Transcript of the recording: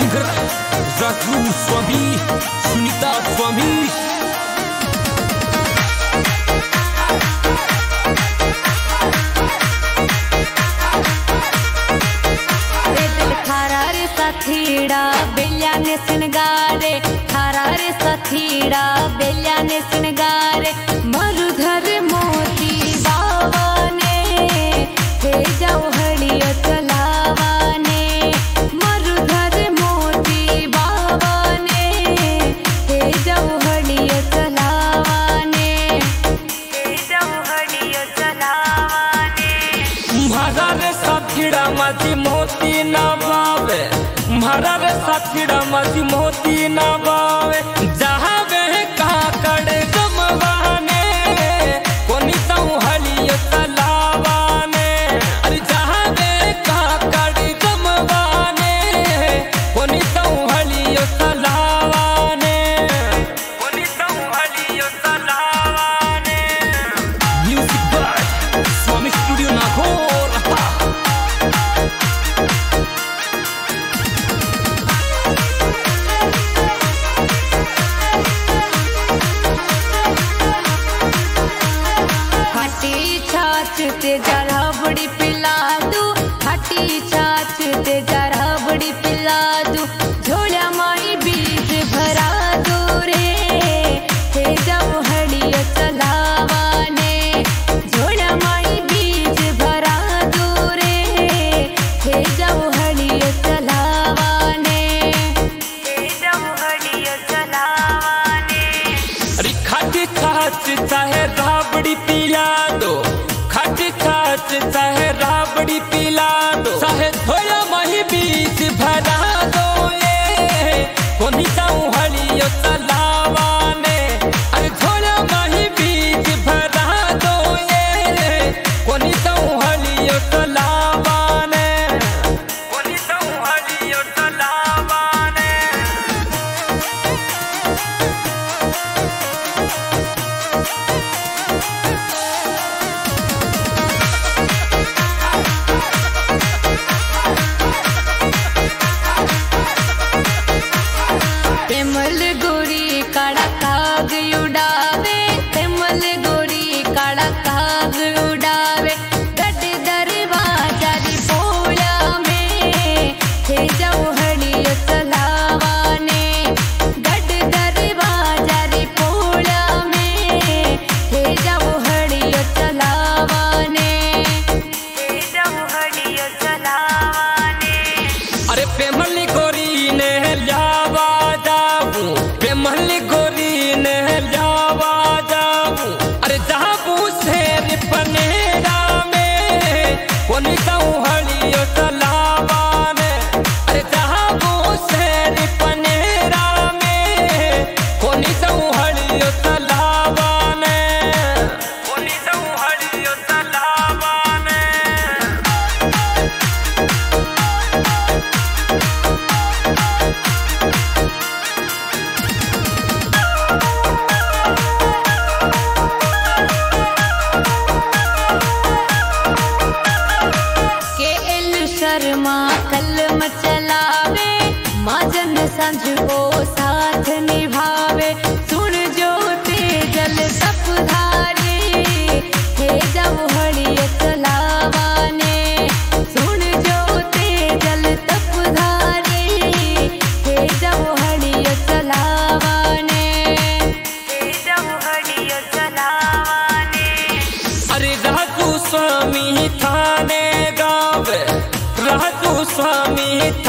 Singer Raju स्वामी, सुनीता स्वामी। थारा रे साथीड़ा बेलिया ने सिनगारे, थारा रे साथीड़ा बेलिया ने सिनगारे, मरुधर मोती बाबा ने हे जाओ हड़िया चलावाने, मरुधर मोती बाबा ने हे जाओ हड़िया चलावाने, हे जाओ हड़िया चलावाने। म्हारा रे साथीड़ा माझी मोती ना बावे, म्हारा रे साथीड़ा माझी मोती ना बावे, जहावे काकड़ गमवाने, कोनी ताऊ हलियो तलावाने, अरे जहावे काकड़ गमवाने, कोनी ताऊ हलियो तलावाने, कोनी ताऊ हलियो तलावाने। Music by Swami studio Nagaur. ते जरा बड़ी पिला दू, हटी छाछ ते जरा बड़ी पिला दू, झोला माई बीज भरा दो रे, हे जाओ हड़िया चलावाने, झोला माई बीज भरा दो रे, हे जाओ हड़िया चलावाने, हे जाओ हड़िया चलावाने। अरे खाटी छाछ चाहे राबड़ी पिला दो, खाटी छाछ चाहे राबड़ी पिला दो, चाहे थोड़ा माही बीज भरा दो ये, कोनी ताऊ हलियो तलावाने, अरे थोड़ा माही बीज भरा दो ये, कोनी ताऊ हलियो तलावाने, कोनी ताऊ हलियो तलावाने। तेमल गोरी काड़ा काग उड़ावे, तेमल गोरी काड़ा काग उड़ावे, गट दरवाजा री पोला में, हे जाओ हड़िया चलावाने, गट दरवाजा री पोला में, हे जाओ हड़िया चलावाने, हे जाओ हड़िया चलावाने। अरे पेमली गोरी ने लावा जाबू, पेमली गोरी ने लावा जाबू, अरे जाबू शेर पनेरा में, कोनी ताऊ हलियो तलावाने, अरे जाबू शेर पनेरा में, कोनी ताऊ हलियो तलावाने, कोनी ताऊ हलियो तलावाने। शर्मा कलम चलावे, माजन संझ को साथ निभावे, सुन जो तेजल सपधारे, हे जाओ हड़िया चलावाने, सुन जो तेजल तपधारे, हे जाओ हड़िया चलावाने, हे जाओ हड़िया चलावाने। अरे राजू स्वामी थाने गावे, राजू स्वामी